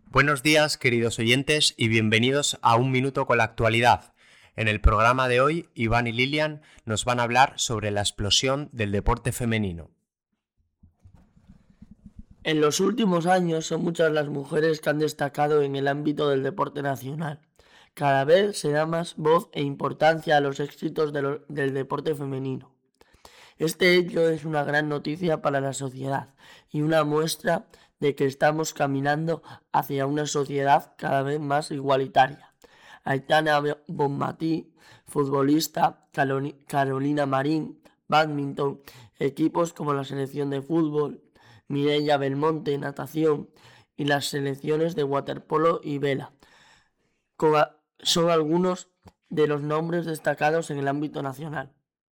Buenos días, queridos oyentes, y bienvenidos a Un Minuto con la Actualidad. En el programa de hoy, Iván y Lilian nos van a hablar sobre la explosión del deporte femenino. En los últimos años son muchas las mujeres que han destacado en el ámbito del deporte nacional. Cada vez se da más voz e importancia a los éxitos del deporte femenino. Este hecho es una gran noticia para la sociedad y una muestra de que estamos caminando hacia una sociedad cada vez más igualitaria. Aitana Bonmatí, futbolista, Carolina Marín, bádminton, equipos como la selección de fútbol, Mireia Belmonte, natación, y las selecciones de waterpolo y vela son algunos de los nombres destacados en el ámbito nacional.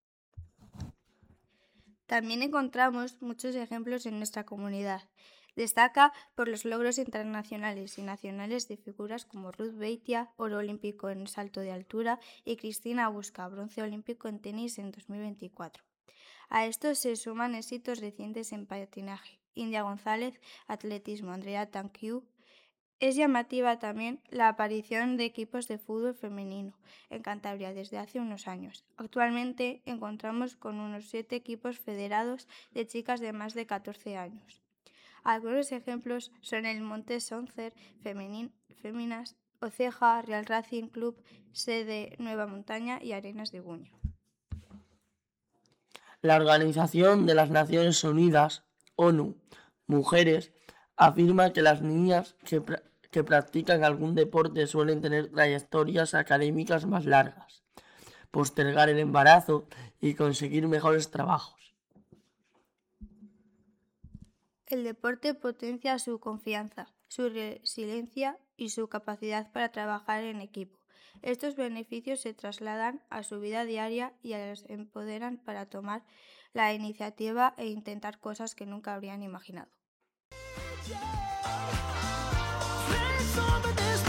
También encontramos muchos ejemplos en nuestra comunidad. Destaca por los logros internacionales y nacionales de figuras como Ruth Beitia, oro olímpico en salto de altura, y Cristina Busca, bronce olímpico en tenis en 2024. A estos se suman éxitos recientes en patinaje. India González, atletismo, Andrea Tanquiu. Es llamativa también la aparición de equipos de fútbol femenino en Cantabria desde hace unos años. Actualmente encontramos con unos 7 equipos federados de chicas de más de 14 años. Algunos ejemplos son el Monte Soncer Féminas, Oceja, Real Racing Club, Sede Nueva Montaña y Arenas de Buño. La Organización de las Naciones Unidas, ONU, Mujeres, afirma que las niñas que practican algún deporte suelen tener trayectorias académicas más largas, postergar el embarazo y conseguir mejores trabajos. El deporte potencia su confianza, su resiliencia y su capacidad para trabajar en equipo. Estos beneficios se trasladan a su vida diaria y las empoderan para tomar la iniciativa e intentar cosas que nunca habrían imaginado.